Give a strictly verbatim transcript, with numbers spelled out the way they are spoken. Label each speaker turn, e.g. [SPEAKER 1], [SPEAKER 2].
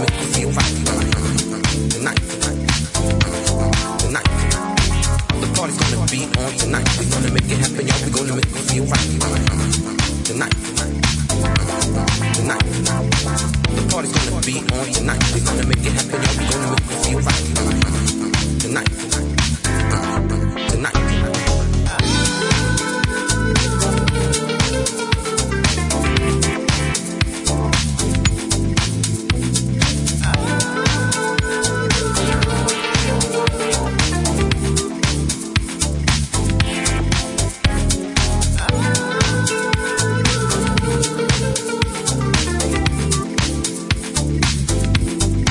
[SPEAKER 1] make you feel right. Tonight, tonight, the party's gonna be on tonight. We're gonna make it happen, y'all. We're gonna make you feel right. Tonight, tonight, the party's gonna be on tonight. We're gonna make it happen, y'all. We're gonna make you feel right. Tonight.